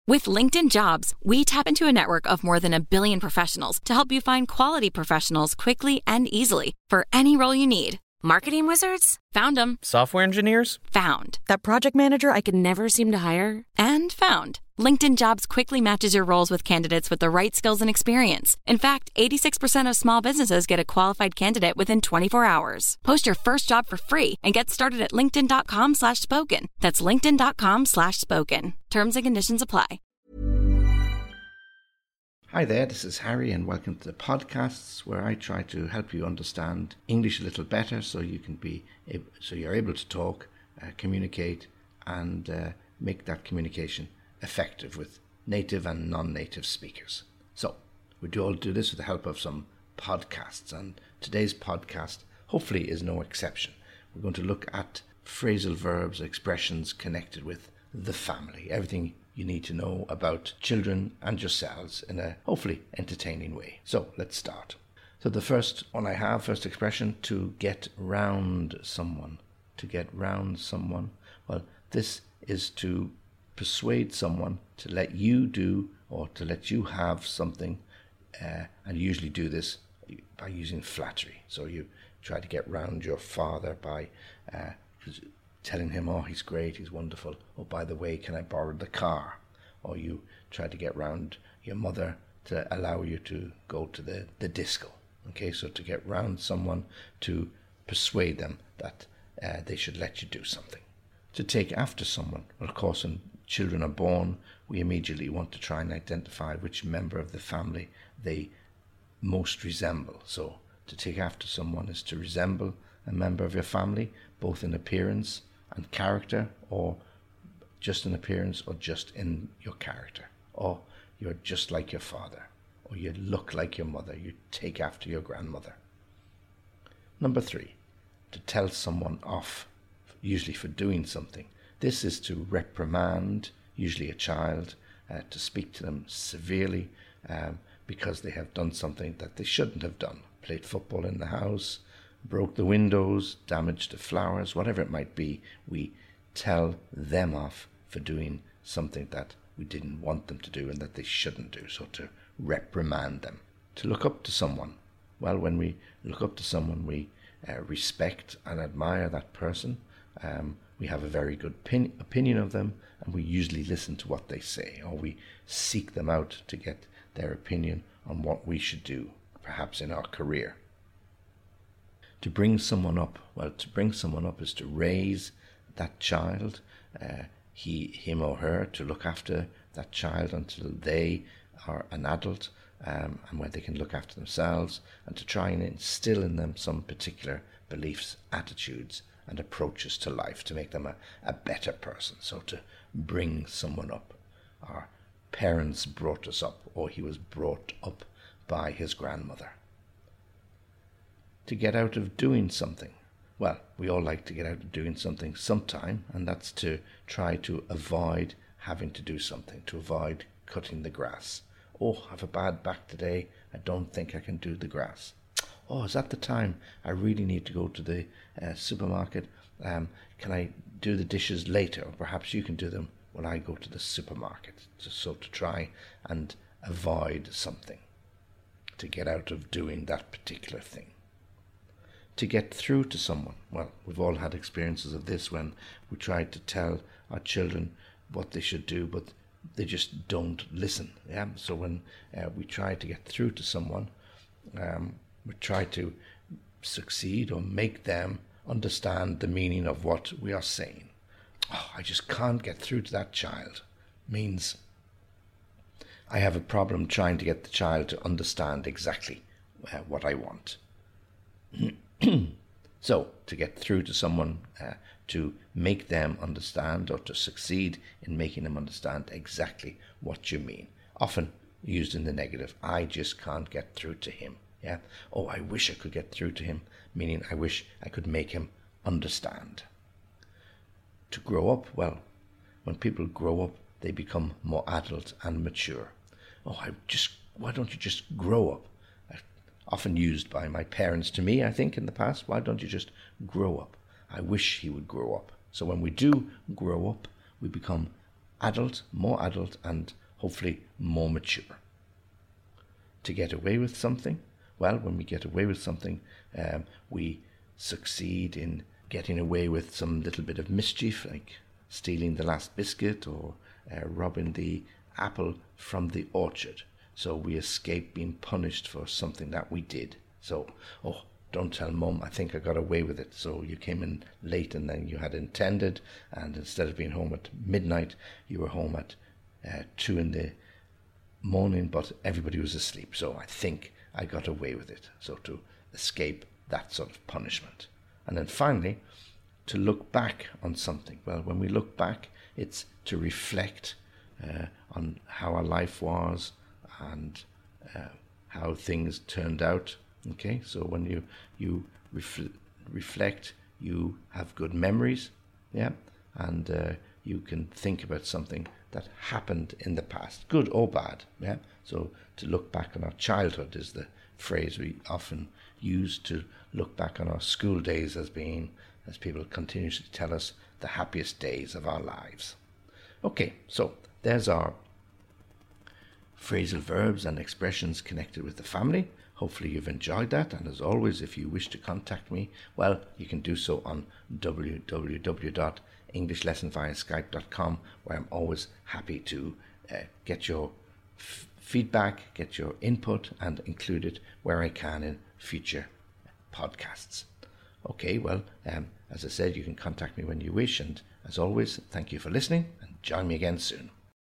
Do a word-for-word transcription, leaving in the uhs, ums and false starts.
With LinkedIn Jobs, we tap into a network of more than a billion professionals to help you find quality professionals quickly and easily for any role you need. Marketing wizards? Found them. Software engineers? Found. That project manager I could never seem to hire? And found. LinkedIn Jobs quickly matches your roles with candidates with the right skills and experience. In fact, eighty-six percent of small businesses get a qualified candidate within twenty-four hours. Post your first job for free and get started at linkedin.com slash spoken. That's linkedin.com slash spoken. Terms and conditions apply. Hi there, this is Harry and welcome to the podcasts where I try to help you understand English a little better so you can be able, so you're able to talk, uh, communicate and uh, make that communication effective with native and non-native speakers. So we do all do this with the help of some podcasts, and today's podcast hopefully is no exception. We're going to look at phrasal verbs, expressions connected with the family, everything you need to know about children and yourselves in a hopefully entertaining way. So let's start. So the first one I have, first expression, to get round someone. To get round someone. Well, this is to persuade someone to let you do or to let you have something, uh, and you usually do this by using flattery. So you try to get round your father by uh, telling him, oh, he's great, he's wonderful. Oh, by the way, can I borrow the car? Or you try to get round your mother to allow you to go to the, the disco. Okay, so to get round someone, to persuade them that uh, they should let you do something. To take after someone. Well, of course, when children are born, we immediately want to try and identify which member of the family they most resemble. So to take after someone is to resemble a member of your family, both in appearance and character, or just in appearance, or just in your character, or you're just like your father, or you look like your mother, you take after your grandmother. Number three, to tell someone off, usually for doing something. This is to reprimand, usually a child, uh, to speak to them severely um, because they have done something that they shouldn't have done. Played football in the house, broke the windows, damaged the flowers, whatever it might be, we tell them off for doing something that we didn't want them to do and that they shouldn't do. So to reprimand them. To look up to someone. Well, when we look up to someone, we uh, respect and admire that person. Um, we have a very good pin- opinion of them, and we usually listen to what they say, or we seek them out to get their opinion on what we should do, perhaps in our career. To bring someone up. Well, to bring someone up is to raise that child, uh, he, him or her, to look after that child until they are an adult, um, and where they can look after themselves, and to try and instill in them some particular beliefs, attitudes, and approaches to life to make them a, a better person. So to bring someone up. Our parents brought us up, or he was brought up by his grandmother. To get out of doing something. Well, we all like to get out of doing something sometime, and that's to try to avoid having to do something, to avoid cutting the grass. Oh, I have a bad back today, I don't think I can do the grass. Oh, is that the time I really need to go to the uh, supermarket? Um, can I do the dishes later? Or perhaps you can do them when I go to the supermarket. Just so to try and avoid something, to get out of doing that particular thing. To get through to someone. Well, we've all had experiences of this when we try to tell our children what they should do, but they just don't listen. Yeah. So when uh, we try to get through to someone, um, we try to succeed or make them understand the meaning of what we are saying. Oh, I just can't get through to that child. Means I have a problem trying to get the child to understand exactly uh, what I want. So, to get through to someone, uh, to make them understand or to succeed in making them understand exactly what you mean. Often used in the negative. I just can't get through to him. Yeah. Oh, I wish I could get through to him, meaning I wish I could make him understand. To grow up, well, when people grow up, they become more adult and mature. Oh, I just, why don't you just grow up? Often used by my parents to me, I think, in the past. Why don't you just grow up? I wish he would grow up. So when we do grow up, we become adult, more adult, and hopefully more mature. To get away with something, well, when we get away with something, um, we succeed in getting away with some little bit of mischief, like stealing the last biscuit or uh, robbing the apple from the orchard. So we escape being punished for something that we did. So, oh, don't tell Mum, I think I got away with it. So you came in late and then you had intended, and instead of being home at midnight, you were home at uh, two in the morning, but everybody was asleep. So I think I got away with it. So to escape that sort of punishment. And then finally, to look back on something. Well, when we look back, it's to reflect uh, on how our life was and uh, how things turned out. Okay, so when you you ref- reflect, you have good memories, yeah, and uh, you can think about something that happened in the past, good or bad, yeah. So to look back on our childhood is the phrase we often use to look back on our school days as being, as people continuously tell us, the happiest days of our lives. Okay, so there's our phrasal verbs and expressions connected with the family. Hopefully you've enjoyed that, and as always, if you wish to contact me, well, you can do so on w w w dot english lesson via skype dot com, where I'm always happy to uh, get your f- feedback, get your input, and include it where I can in future podcasts. Okay, well, um, as I said, you can contact me when you wish, and as always, thank you for listening, and join me again soon.